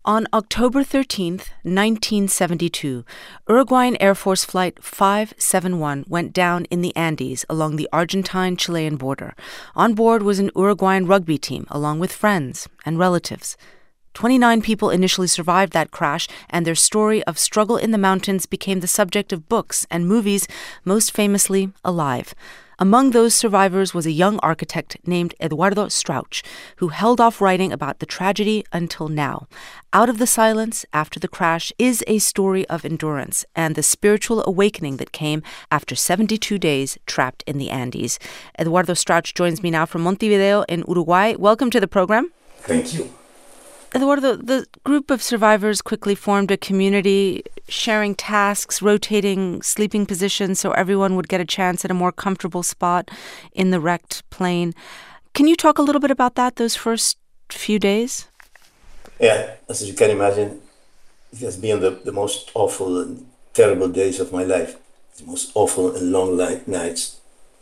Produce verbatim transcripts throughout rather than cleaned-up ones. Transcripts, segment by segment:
On October thirteenth, nineteen seventy-two, Uruguayan Air Force Flight five seventy-one went down in the Andes along the Argentine-Chilean border. On board was an Uruguayan rugby team, along with friends and relatives. twenty-nine people initially survived that crash, and their story of struggle in the mountains became the subject of books and movies, most famously Alive. Among those survivors was a young architect named Eduardo Strauch, who held off writing about the tragedy until now. Out of the silence after the crash is a story of endurance and the spiritual awakening that came after seventy-two days trapped in the Andes. Eduardo Strauch joins me now from Montevideo in Uruguay. Welcome to the program. Thank you. Eduardo, the group of survivors quickly formed a community, sharing tasks, rotating sleeping positions so everyone would get a chance at a more comfortable spot in the wrecked plane. Can you talk a little bit about that, those first few days? Yeah, as you can imagine, it has been the, the most awful and terrible days of my life, the most awful and long light nights.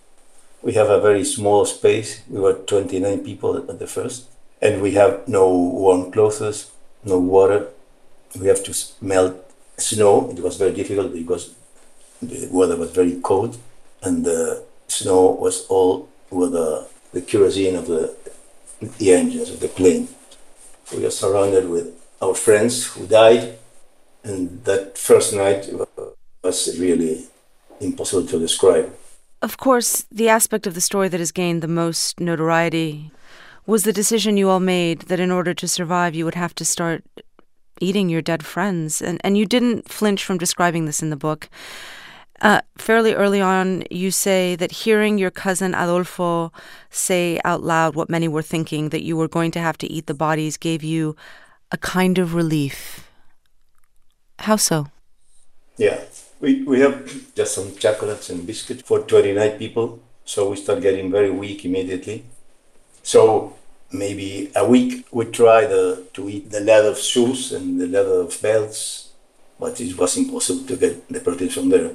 We have a very small space. We were twenty-nine people at the first. And we have no warm clothes, no water. We have to melt snow. It was very difficult because the weather was very cold, and the snow was all with the, the kerosene of the, the engines of the plane. We were surrounded with our friends who died, and that first night was really impossible to describe. Of course, the aspect of the story that has gained the most notoriety was the decision you all made that in order to survive, you would have to start eating your dead friends. And, and you didn't flinch from describing this in the book. Uh, fairly early on, you say that hearing your cousin Adolfo say out loud what many were thinking, that you were going to have to eat the bodies, gave you a kind of relief. How so? Yeah, we, we have just some chocolates and biscuits for twenty-nine people. So we start getting very weak immediately. So maybe a week we tried uh, to eat the leather shoes and the leather belts, but it was impossible to get the protein from there.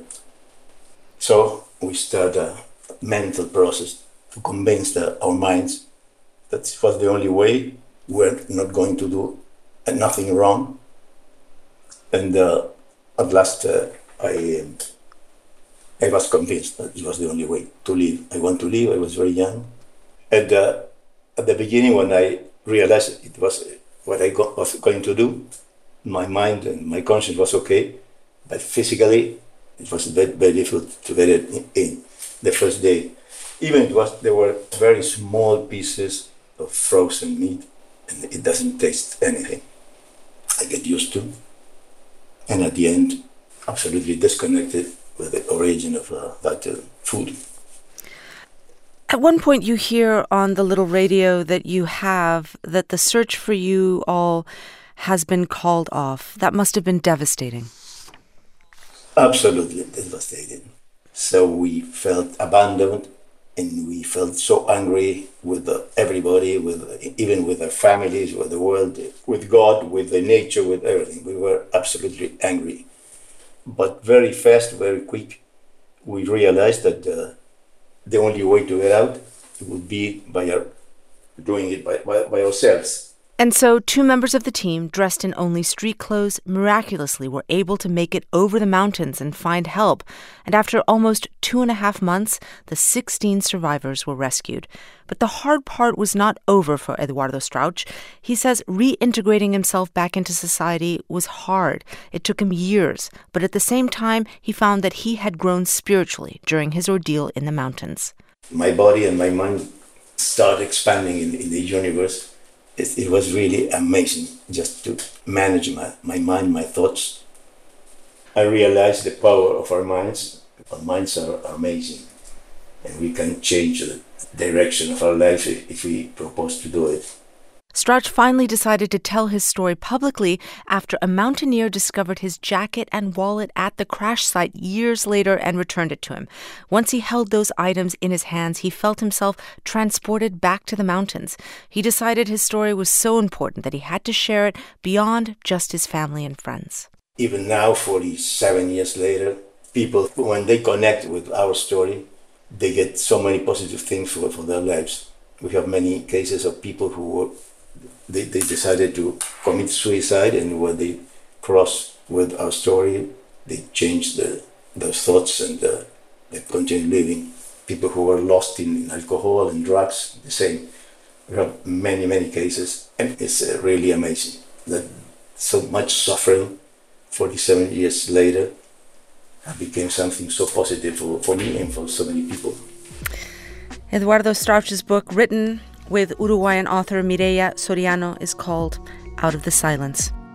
So we start a mental process to convince the, our minds that it was the only way. We're not going to do uh, nothing wrong. And uh, at last uh, I, I was convinced that it was the only way to live. I want to live. I was very young. And uh, at the beginning, when I realized it was what I go- was going to do, my mind and my conscience was okay, but physically, it was very, very difficult to get it in, in the first day. Even it was there were very small pieces of frozen meat, and it doesn't taste anything. I get used to, and at the end, absolutely disconnected with the origin of uh, that uh, food. At one point you hear on the little radio that you have that the search for you all has been called off. That must have been devastating. Absolutely devastating. So we felt abandoned, and we felt so angry with the, everybody, with even with our families, with the world, with God, with the nature, with everything. We were absolutely angry. But very fast, very quick, we realized that uh, the only way to get out would be by our, doing it by, by, by ourselves. And so two members of the team, dressed in only street clothes, miraculously were able to make it over the mountains and find help. And after almost two and a half months, the sixteen survivors were rescued. But the hard part was not over for Eduardo Strauch. He says reintegrating himself back into society was hard. It took him years. But at the same time, he found that he had grown spiritually during his ordeal in the mountains. My body and my mind started expanding in, in the universe. It, it was really amazing just to manage my, my mind, my thoughts. I realized the power of our minds. Our minds are amazing, and we can change the direction of our life if we propose to do it. Strauch finally decided to tell his story publicly after a mountaineer discovered his jacket and wallet at the crash site years later and returned it to him. Once he held those items in his hands, he felt himself transported back to the mountains. He decided his story was so important that he had to share it beyond just his family and friends. Even now, forty-seven years later, people, when they connect with our story, they get so many positive things for, for their lives. We have many cases of people who were they, they decided to commit suicide, and when they crossed with our story, they changed the, the thoughts and uh, they continued living. People who were lost in alcohol and drugs, the same. We have many, many cases, and it's uh, really amazing that so much suffering forty-seven years later became something so positive for, for me and for so many people. Eduardo Strauch's book, written with Uruguayan author Mireia Soriano, is called Out of the Silence.